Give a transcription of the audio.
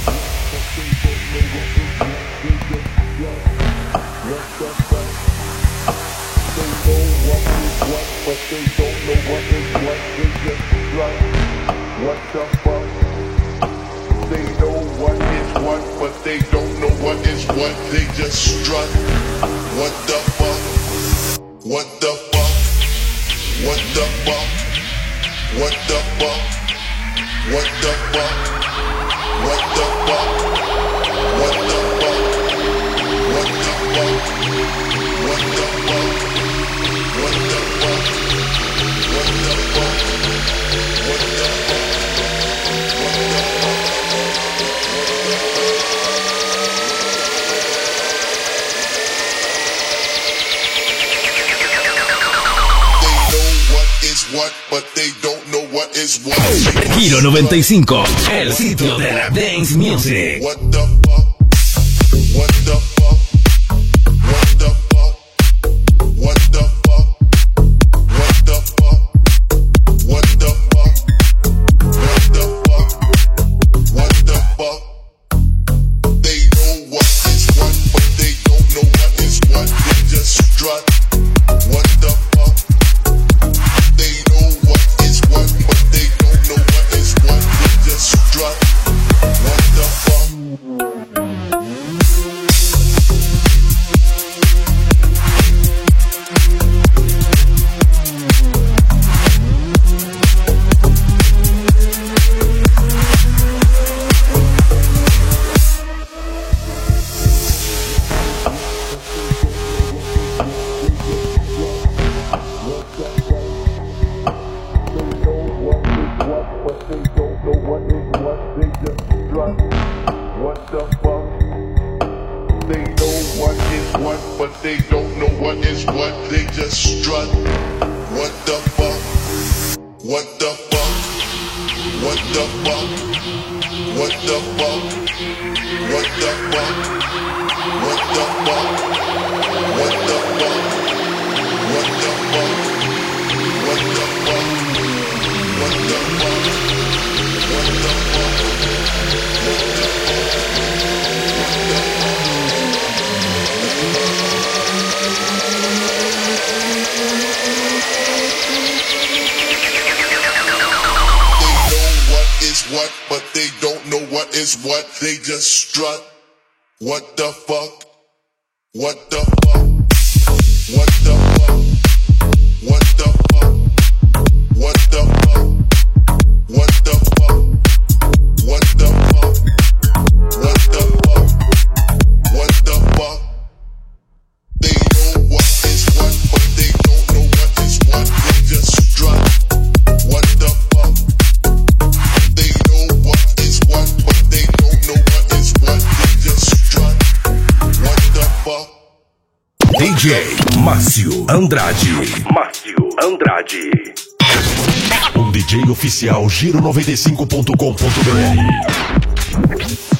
Giro 95, el sitio de la dance music. What the fuck? What the fuck? What the fuck? What the fuck? What the fuck? What the fuck? What the fuck? What the fuck? They know what is what, but they don't know what is what. They just strut. What the fuck? They know what is what, but they don't know what is what. They just strut. What the fuck? What, but they don't know what is what. They just strut. What the fuck? What the fuck? What the fuck? What the fuck? What the fuck? What the fuck? What the fuck? What the fuck? What the fuck? They know what is what, but they don't know what is what. They just strut. What the fuck? They know what is what, but they don't know what is what. They just strut. What the fuck? DJ Márcio Andrade. Márcio Andrade. DJ oficial Giro95.com.br.